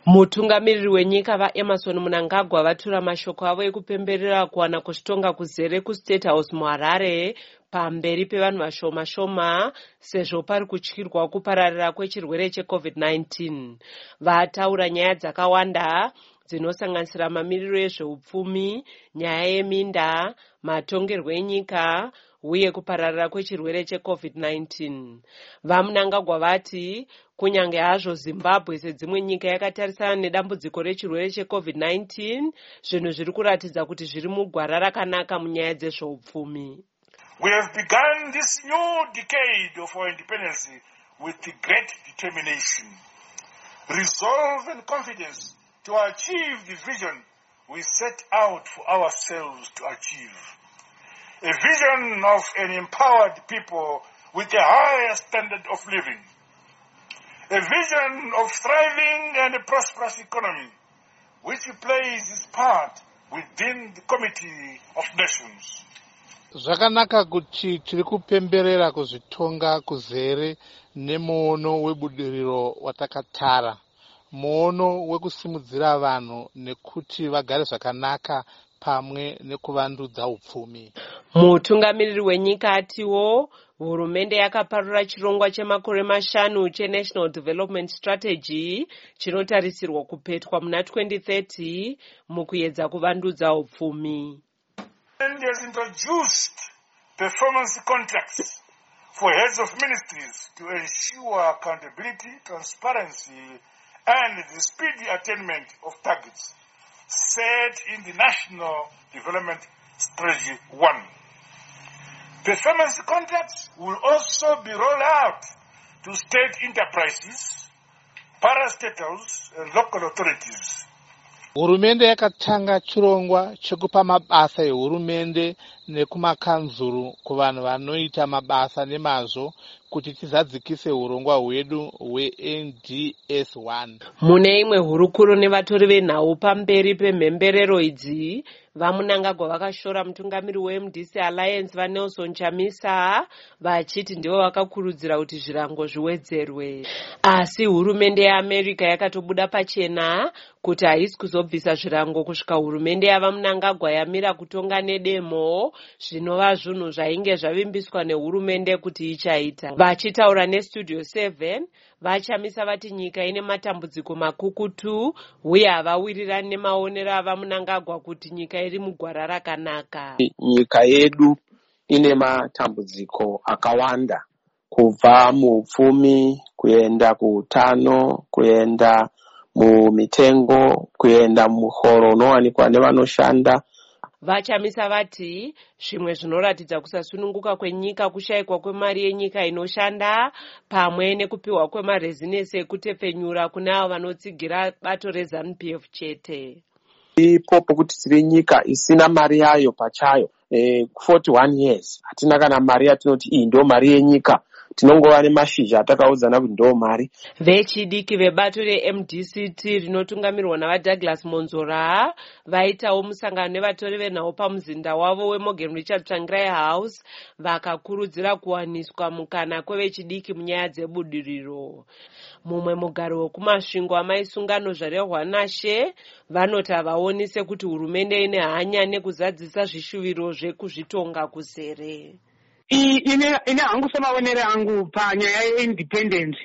Mutungamiriri wenyika vaEmmerson Mnangagwa vatura mashoko avo ekupemberera kuwana kuzvitonga kuzere kuState House muHarare pamberi pevanhu vashoma-shoma sezvo pari kutyirwa kupararira kwechirwere cheCovid-19. Vataura nyaya dzakawanda dzinosanganisira mamiriro ezveupfumi, nyaya yeminda, matongerwo enyika uye kupararira kwechirwere cheCovid-19. VaMnangagwa vati kunyange hazvo Zimbabwe sedzimwe nyika yakatarisana nedambudziko rechirwere cheCovid-19, zvinhu zviri kuratidza kuti zviri mugwara rakanaka munyaya dzezveupfumi. We have begun this new decade of our independence with great determination, resolve and confidence to achieve the vision we set out for ourselves to achieve. A vision of an empowered people with a higher standard of living. A vision of thriving and a prosperous economy, which plays its part within the Committee of Nations. Zvakanaka kuti tiri kupemberera kuzvitonga kuzere nemuono webudiriro watakatara, muono wekusimudzira vanhu nekuti vagare zvakanaka pamwe nekuvandudza upfumi. Mutungamiriri wenyika atiwo hurumende yakaparura chirongwa chemakore 5 cheNational Development Strategy chinotarisirwa kupetwa muna 2030 mukuedza kuvandudza upfumi. And has introduced performance contracts for heads of ministries to ensure accountability, transparency, and the speedy attainment of targets set in the National Development Strategy 1. Performance contracts will also be rolled out to state enterprises, parastatals, and local authorities. Hurumende yakatanga chirongwa chekupa mabasa ehurumende nekumakanzuru kuvanhu vanoita mabasa nemazvo kuti tizadzikise urongwa hwedu hweNDS1. Mune imwe hurukuro nevatori venhau pamberi pemhemberero idzi, vaMnangagwa vakashora mutungamiri weMDC Alliance vaNelson Chamisa vachiti ndivo vakakurudzira kuti zvirango zviwedzerwe. Asi hurumende yeAmerica yakatobuda pachena kuti haisi kuzobvisa zvirango kusvika hurumende yavaMnangagwa yamira kutonga nedemo zvinova zvinhu zvainge zvavimbiswa nehurumende kuti ichaita. Vachitaura neStudio 7, vaChamisa vati nyika ine matambudziko makukutu uye havawirirani nemaonero avaMnangagwa kuti nyika iri mugwara rakanaka. Nyika yedu ine matambudziko akawanda, kubva muupfumi kuenda kuutano, kuenda mumitengo, kuenda muhoro unowanikwa nevanoshanda. VaChamisa vati zvimwe zvinoratidza kusasununguka kwenyika kushayikwa kwemari yenyika inoshanda pamwe nekupiwa kwemarezinesi ekutepfenyura kune avo vanotsigira bato reZANU-PF chete. Ipo pokuti tiri nyika isina mari yayo pachayo 41 years hatina kana mari yatinoti iyi ndo mari yenyika, tinongova nemashizha atakaudzana kuti ndo mari. Vechidiki vebato reMDCT rinotungamirwa navaDouglas Monzora vaitawo musangano nevatori venhau pamuzinda wavo weMorgan Richard Tsvangirai House vakakurudzira kuwaniswa mukana kwevechidiki munyaya dzebudiriro. Mumwe mugaro wekumasvingo amaisungano zvarehwa naShe vanoti havaonise kuti hurumende ine hanya nekuzadzisa zvishuviro zvekuzvitonga kuzere. Ine hangu semaonere angu panyaya yeindependence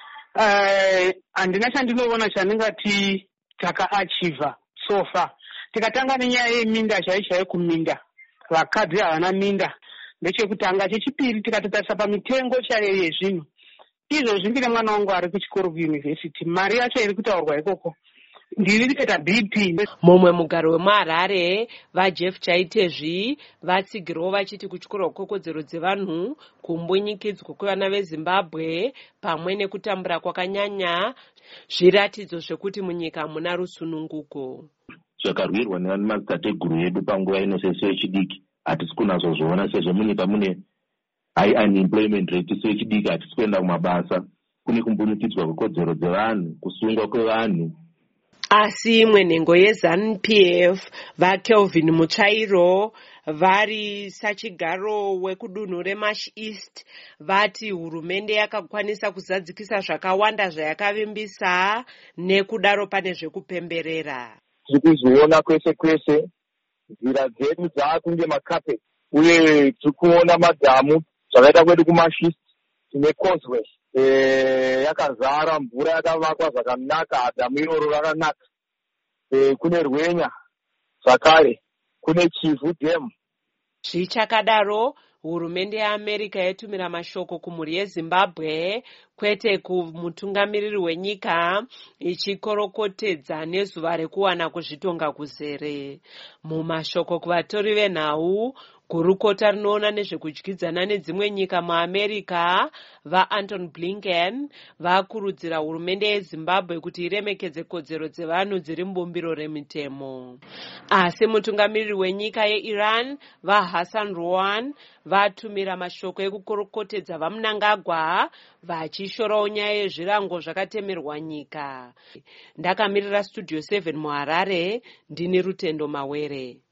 handina chandinoona chandingati takaachiva so far. Tikatanga nenyaya yeminda chaichai kuminda, vakadzi havana minda ndechekutanga. Chechipiri tikatotarisa pamitengo chaiyo yezvinhu izvozvi, ndine mwana wangu ari kuchikoro kuyunivhesiti, mari yacho iri kutaurwa ikoko ndiri kuita BP. Mumwe mugaro wemuHarare vaJeff Chaitezvi vatsigirawo vachiti kutyora kokodzero dzevanhu, kumbunyikidzwa kwevana veZimbabwe pamwe nekutambura kwakanyanya zviratidzo zvekuti munyika hamuna rusununguko. Zvakarwirwa nemadzitateguru edu panguva ino sesu vechidiki hatisi kunazozviona, sezvo munyika mune high unemployment rate. Sesu vechidiki hatisi kuenda kumabasa, kune kumbunikidzwa kwekodzero dzevanhu, kusungwa kwevanhu. Asi imwe nhengo yeZANU-PF vaKelvin Mutsvairo vari sachigaro wekudunhu reMarsh East vati hurumende yakakwanisa kuzadzikisa zvakawanda zvayakavimbisa, nekudaro pane zvekupemberera. Tiri kuzviona kwese kwese, nzira dzedu dzaakunge makapeti, uye tiri kuona madhamu zvakaita kwedu kuMarsh East tine causeway yakazara, mvura yakavakwa zvakanaka, dhamu iroro rakanaka. Kune Rwenya zvakare, kune Chivu Dam. Zvichakadaro, hurumende yeAmerica yatumira mashoko kumhuri yeZimbabwe, kwete kumutungamiriri wenyika, ichikorokotedza nezuva rekuwana kuzvitonga kuzere. Mumashoko kuvatori venhau, gurukota rinoona nezvekudyidzana nedzimwe nyika muAmerica, vaAnton Blinken, vakurudzira hurumende yeZimbabwe kuti iremekedze kodzero dzevanhu dziri mubumbiro remitemo. Asi mutungamiriri wenyika yeIran, vaHassan Rouhani, vatumira mashoko ekukorokotedza vaMnangagwa, vachishorawo nyaya yezvirango zvakatemerwa nyika. Ndakamirira Studio 7 muHarare, ndini Rutendo Mawere.